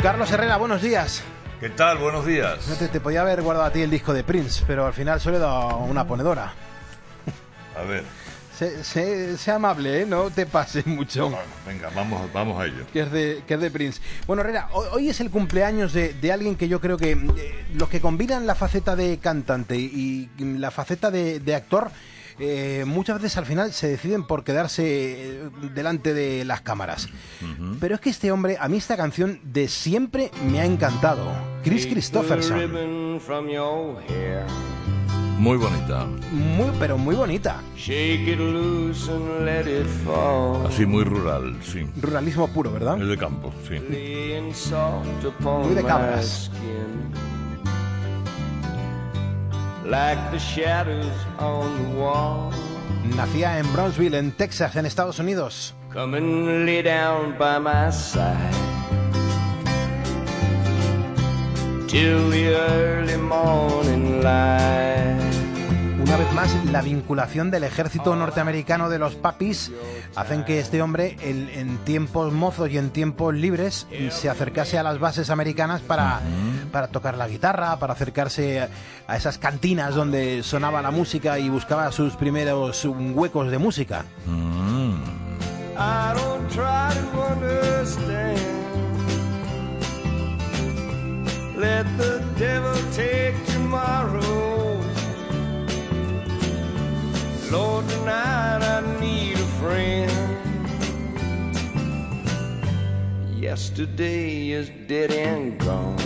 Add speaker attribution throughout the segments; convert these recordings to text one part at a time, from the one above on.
Speaker 1: Carlos Herrera, buenos días.
Speaker 2: ¿Qué tal? Buenos días.
Speaker 1: Te podía haber guardado a ti el disco de Prince, pero al final solo he dado una ponedora.
Speaker 2: A ver.
Speaker 1: Sea amable, ¿eh? No te pases mucho.
Speaker 2: Bueno, venga, vamos a ello.
Speaker 1: Que es de Prince. Bueno, Herrera, hoy es el cumpleaños de alguien que yo creo que los que combinan la faceta de cantante y la faceta de actor, muchas veces al final se deciden por quedarse delante de las cámaras. Pero es que este hombre, a mí esta canción de siempre me ha encantado. Chris Christopherson.
Speaker 2: Muy bonita.
Speaker 1: Pero muy bonita.
Speaker 2: Así muy rural, sí.
Speaker 1: Ruralismo puro, ¿verdad?
Speaker 2: Es de campo, sí.
Speaker 1: Muy de cabras. Nacía en Brownsville, en Texas, en Estados Unidos.
Speaker 3: Come and lay down by my side till the early morning light.
Speaker 1: Una vez más, la vinculación del ejército norteamericano de los papis hacen que este hombre, en tiempos mozos y en tiempos libres, se acercase a las bases americanas para tocar la guitarra, para acercarse a esas cantinas donde sonaba la música y buscaba sus primeros huecos de música.
Speaker 3: I don't try to understand. Let the devil take tomorrow. Lord, tonight I need a friend. Yesterday is dead and gone,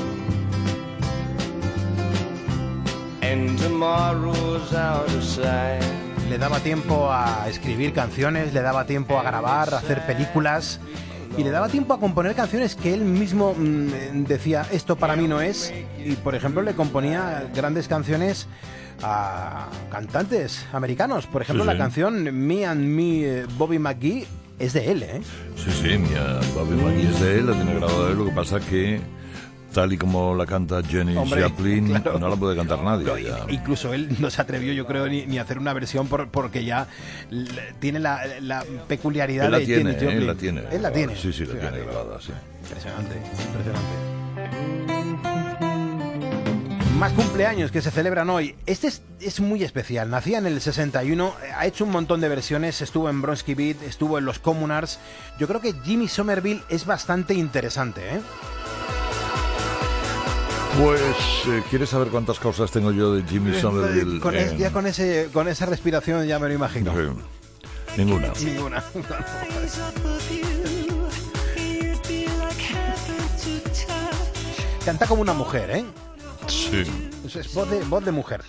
Speaker 3: and tomorrow's out of sight.
Speaker 1: Le daba tiempo a escribir canciones, le daba tiempo a grabar, a hacer películas y le daba tiempo a componer canciones que él mismo decía, esto para mí no es. Y por ejemplo le componía grandes canciones a cantantes americanos. Por ejemplo, la canción Me and Me, Bobby McGee, es de él, ¿eh?
Speaker 2: Sí, Bobby McGee es de él, la tiene grabada de él. Lo que pasa que tal y como la canta Jenny Joplin, claro, no la puede cantar nadie.
Speaker 1: No, incluso él no se atrevió, yo creo, ni a hacer una versión porque ya tiene la peculiaridad de Jenny Joplin.
Speaker 2: Él la tiene.
Speaker 1: Él la tiene.
Speaker 2: Sí, la tiene grabada, sí.
Speaker 1: Impresionante. Más cumpleaños que se celebran hoy. Este es muy especial. Nacía en el 61, ha hecho un montón de versiones, estuvo en Bronski Beat, estuvo en los Communards. Yo creo que Jimmy Somerville es bastante interesante, ¿eh?
Speaker 2: Pues, ¿quieres saber cuántas cosas tengo yo de Jimmy Somerville?
Speaker 1: Ya con esa respiración ya me lo imagino.
Speaker 2: Ninguna.
Speaker 1: Canta como una mujer, ¿eh?
Speaker 2: Sí.
Speaker 1: Es voz de mujer.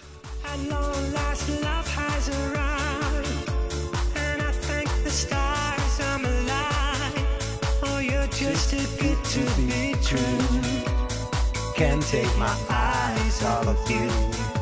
Speaker 1: Can't take my eyes off of you.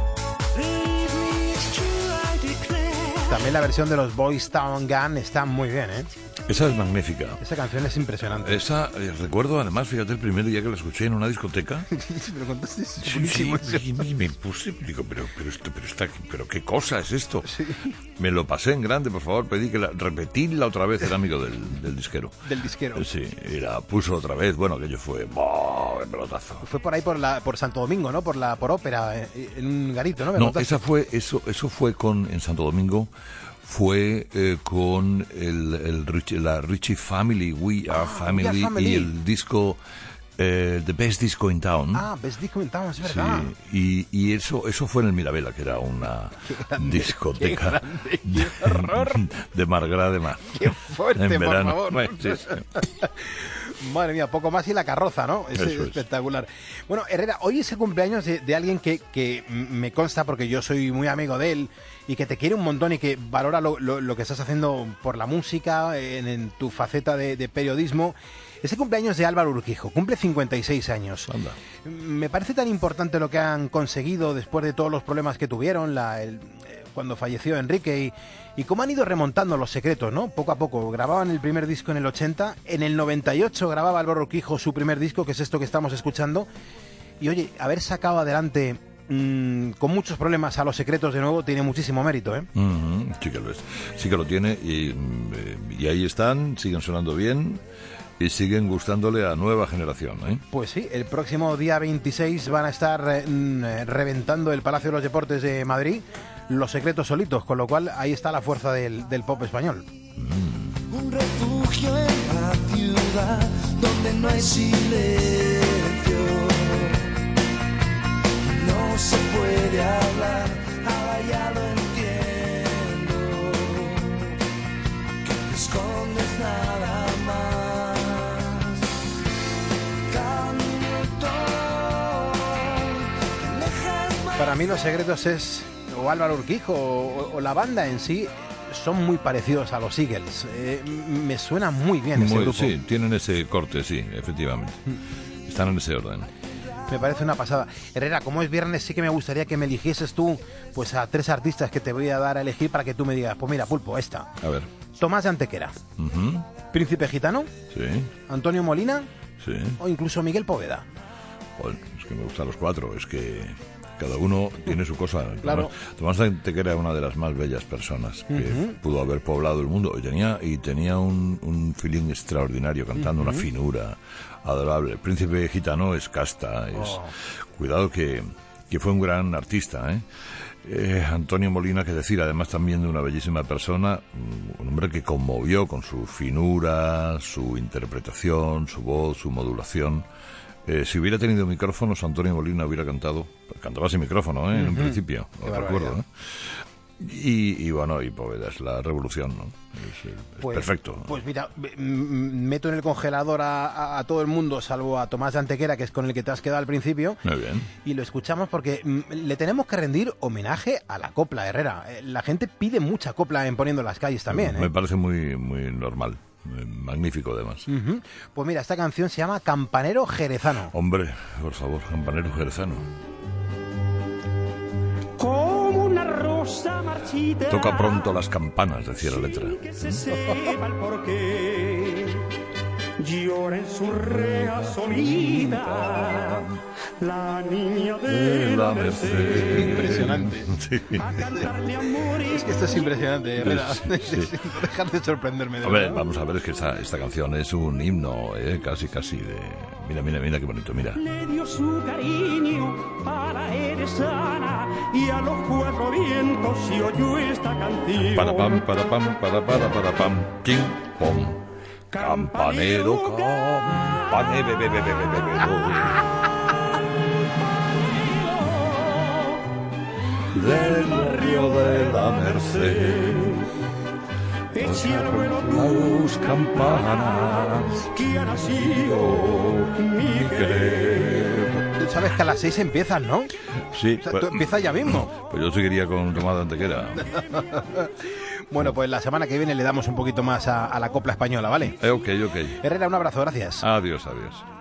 Speaker 1: También la versión de los Boys Town Gun está muy bien, ¿eh?
Speaker 2: Esa es magnífica.
Speaker 1: Esa canción es impresionante.
Speaker 2: Esa, recuerdo además, fíjate, el primer día que la escuché en una discoteca.
Speaker 1: Me lo contaste.
Speaker 2: Sí, me puse, digo, pero qué cosa es esto. Sí. Me lo pasé en grande, por favor, pedí que repetirla otra vez, era amigo del disquero.
Speaker 1: Del disquero.
Speaker 2: Sí, y la puso otra vez, bueno, aquello fue el pelotazo.
Speaker 1: Fue por ahí por Santo Domingo, ¿no? Por ópera, en un garito, ¿no?
Speaker 2: No, eso fue en Santo Domingo. Fue con la Richie Family, We Are Family, y el disco The Best Disco in Town.
Speaker 1: Best Disco in Town, es verdad.
Speaker 2: Sí, y eso fue en el Mirabella, que era una discoteca de Margrave de Mar.
Speaker 1: ¡Qué fuerte, en verano, por favor!
Speaker 2: Bueno, sí.
Speaker 1: Madre mía, poco más y la carroza, ¿no? Es espectacular. Bueno, Herrera, hoy es el cumpleaños de alguien que me consta, porque yo soy muy amigo de él, y que te quiere un montón y que valora lo que estás haciendo por la música, en tu faceta de periodismo. Es el cumpleaños de Álvaro Urquijo, cumple 56 años.
Speaker 2: Anda.
Speaker 1: Me parece tan importante lo que han conseguido después de todos los problemas que tuvieron, cuando falleció Enrique, y cómo han ido remontando Los Secretos, ¿no? Poco a poco. Grababan el primer disco en el 80, en el 98 grababa Álvaro Urquijo su primer disco, que es esto que estamos escuchando, y oye, haber sacado adelante con muchos problemas a Los Secretos de nuevo tiene muchísimo mérito, ¿eh?
Speaker 2: Sí que lo es, sí que lo tiene, y ahí están, siguen sonando bien. Y siguen gustándole a nueva generación, ¿eh?
Speaker 1: Pues sí, el próximo día 26 van a estar reventando el Palacio de los Deportes de Madrid Los Secretos solitos, con lo cual ahí está la fuerza del pop español.
Speaker 4: Un refugio en la ciudad donde no hay silencio, no se puede hablar, ahora ya lo entiendo, que te escondes nada más.
Speaker 1: Para mí Los Secretos es o Álvaro Urquijo o la banda en sí. Son muy parecidos a los Eagles. Me suena muy bien ese grupo.
Speaker 2: Sí, tienen ese corte, sí, efectivamente. Están en ese orden.
Speaker 1: Me parece una pasada. Herrera, como es viernes, sí que me gustaría que me eligieses tú pues a 3 artistas que te voy a dar a elegir para que tú me digas, pues mira, Pulpo, esta.
Speaker 2: A ver.
Speaker 1: Tomás de Antequera. Príncipe Gitano.
Speaker 2: Sí.
Speaker 1: Antonio Molina.
Speaker 2: Sí.
Speaker 1: O incluso Miguel Poveda.
Speaker 2: Joder, es que me gustan los 4, es que cada uno tiene su cosa.
Speaker 1: Claro.
Speaker 2: Tomás de Antequera era una de las más bellas personas que pudo haber poblado el mundo y tenía un feeling extraordinario cantando, una finura adorable. El Príncipe Gitano es casta, cuidado que fue un gran artista, Antonio Molina, que decir, además también de una bellísima persona, un hombre que conmovió con su finura, su interpretación, su voz, su modulación. Si hubiera tenido micrófonos, Antonio Molina hubiera cantaba sin micrófono, en un principio, lo recuerdo, Y bueno, y Poveda es la revolución, ¿no? Es perfecto.
Speaker 1: Pues mira, meto en el congelador a todo el mundo, salvo a Tomás de Antequera, que es con el que te has quedado al principio.
Speaker 2: Muy bien.
Speaker 1: Y lo escuchamos porque le tenemos que rendir homenaje a la copla, Herrera. La gente pide mucha copla en Poniendo las Calles también.
Speaker 2: Me parece muy, muy normal. Magnífico, además.
Speaker 1: Pues mira, esta canción se llama Campanero Jerezano.
Speaker 2: Hombre, por favor, Campanero Jerezano.
Speaker 5: Como una rosa marchita.
Speaker 2: Toca pronto las campanas, decía la letra.
Speaker 5: Que se sepa el porqué. Llora en su rea solita la niña de la Merced.
Speaker 1: Impresionante.
Speaker 2: Sí.
Speaker 5: A cantarle amores.
Speaker 1: Es que esto es impresionante, Herrera.
Speaker 2: Sí.
Speaker 1: Dejar de sorprenderme.
Speaker 2: A ver, vamos a ver, es que esta canción es un himno, casi de... Mira qué bonito, mira.
Speaker 5: Le dio su cariño a la Eresana y a los 4 vientos y oyó esta canción.
Speaker 2: Para pam, ting, pom. Campanero, campanero. Del barrio de la Merced,
Speaker 5: echa al vuelo
Speaker 2: tus campanas,
Speaker 5: que ha nacido mi querer.
Speaker 1: Tú sabes que a las 6 empiezan, ¿no?
Speaker 2: Sí,
Speaker 1: O sea, tú empiezas ya mismo.
Speaker 2: Pues yo seguiría con Tomás de Antequera.
Speaker 1: Bueno, pues la semana que viene le damos un poquito más a la copla española, ¿vale?
Speaker 2: Ok.
Speaker 1: Herrera, un abrazo, gracias.
Speaker 2: Adiós.